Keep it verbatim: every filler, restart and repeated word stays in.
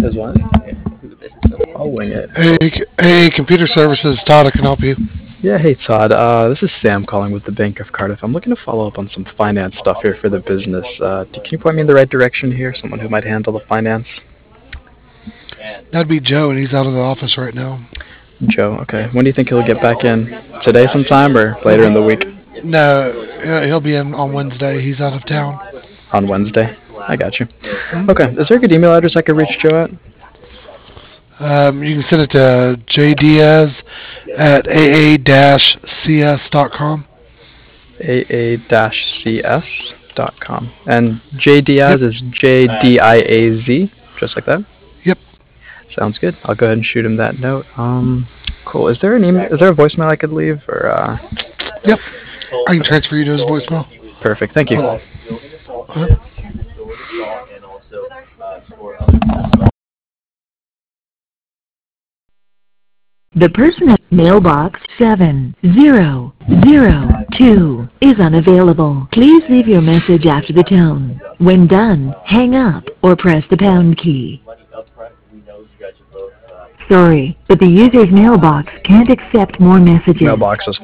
There's one. I'll wing it. Hey, c- hey, computer services, Todd, I can help you. Yeah, hey Todd. Uh, this is Sam calling with the Bank of Cardiff. I'm looking to follow up on some finance stuff here for the business. Uh, d- can you point me in the right direction here? Someone who might handle the finance? That'd be Joe, and he's out of the office right now. Joe. Okay. When do you think he'll get back in? Today sometime or He'll later in be the week? no, uh, he'll be in on Wednesday. He's out of town. On Wednesday. I got you. Hmm? Okay. Is there a good email address I could reach Joe at? Um, you can send it to jdiaz at aa-cs dot com. A A C S dot com. And J Yep, Diaz is J D I A Z, just like that. yep, Sounds good. I'll go ahead and shoot him that note. Um, cool. Is there an email? Is there a voicemail I could leave? Or uh, yep. I can transfer you to his voicemail. perfect. Thank you. Hold on. Uh, The person at mailbox seven zero zero two is unavailable. Please leave your message after the tone. When done, hang up or press the pound key. Sorry, but the user's mailbox can't accept more messages. Mailbox is